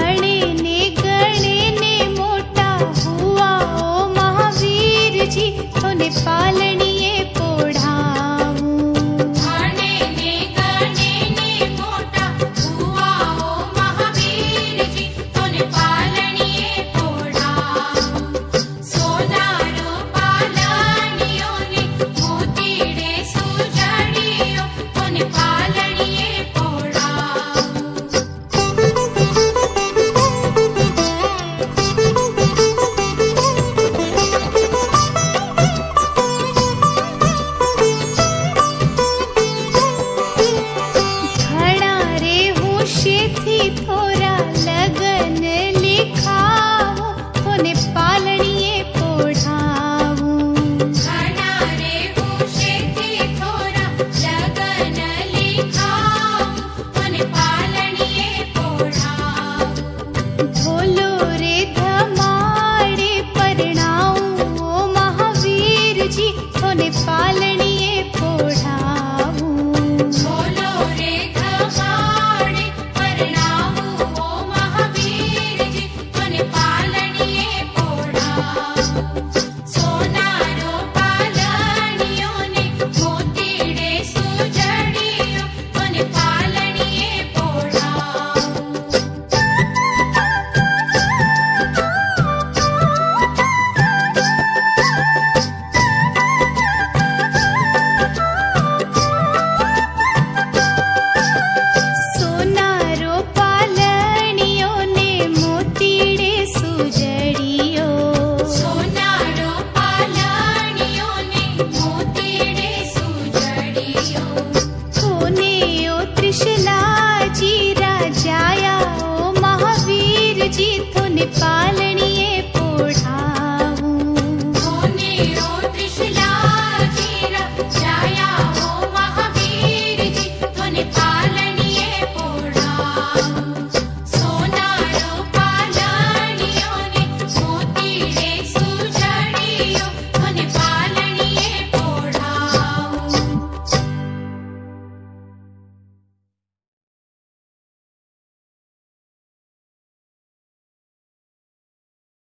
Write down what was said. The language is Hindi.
घणे ने मोटा हुआ ओ महावीर जी, तोने पालनिए पोढ़ाऊं। घणे ने मोटा हुआ ओ महावीर जी, तोने पालनिए पोढ़ाऊं। सोनारो पालनियो ने मोतीड़े सुजड़ियो, तोने पालनिए पोढ़ाऊं। घड़ा रे होशेथी थोरा लगन लिखावो, तोने पालनिए पोढ़ाऊं। घड़ा रे होशेथी थोरा लगन लिखाऊं, तोने पालनिए पोढ़ाऊं। ढोलो रे धमाड़े परणाऊं ओ महावीर जी, तोने पालनिए पोढ़ाऊं। बोलो रे धमाड़े परणाऊं ओ महावीर जी, तोने पालनिए पोढ़ाऊं। सोनारो पालनियो ने मोतीड़े सुजड़ियो, तोने पालनिए पोढ़ाऊं। सोनारो पालनियो ने मोतीड़े सुजड़ियो, सोनारो पालनियो ने मोतीड़े सुजड़ियो। तोने ओ त्रिशला जी राजाया ओ महावीर जी, तोने पाल